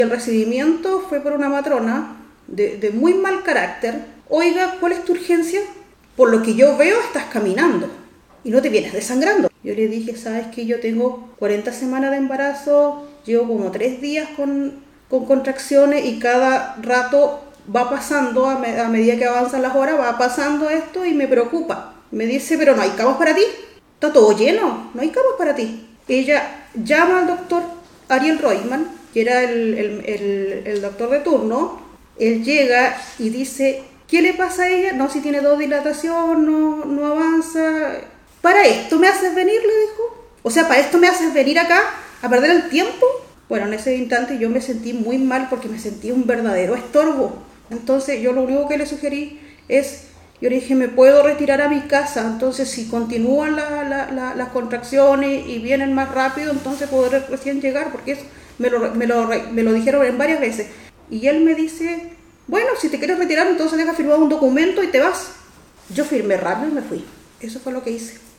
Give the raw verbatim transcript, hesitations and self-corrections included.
El recibimiento fue por una matrona de, de muy mal carácter. Oiga, ¿cuál es tu urgencia? Por lo que yo veo estás caminando y no te vienes desangrando. Yo le dije, ¿sabes qué? Yo tengo cuarenta semanas de embarazo, llevo como tres días con, con contracciones y cada rato va pasando, a, me, a medida que avanzan las horas, va pasando esto y me preocupa. Me dice, pero no hay camas para ti, está todo lleno, no hay camas para ti. Ella llama al doctor Ariel Reutemann, que era el, el, el, el doctor de turno. Él llega y dice, ¿qué le pasa a ella? No, si tiene dos dilatación, no, no avanza. ¿Para esto me haces venir?, le dijo. O sea, ¿para esto me haces venir acá a perder el tiempo? Bueno, en ese instante yo me sentí muy mal porque me sentí un verdadero estorbo. Entonces yo lo único que le sugerí es, yo le dije, me puedo retirar a mi casa, entonces si continúan la, la, la, las contracciones y vienen más rápido, entonces podré recién llegar, porque eso me lo, me, lo, me lo dijeron en varias veces. Y él me dice, bueno, si te quieres retirar, entonces deja firmar un documento y te vas. Yo firmé rápido y me fui. Eso fue lo que hice.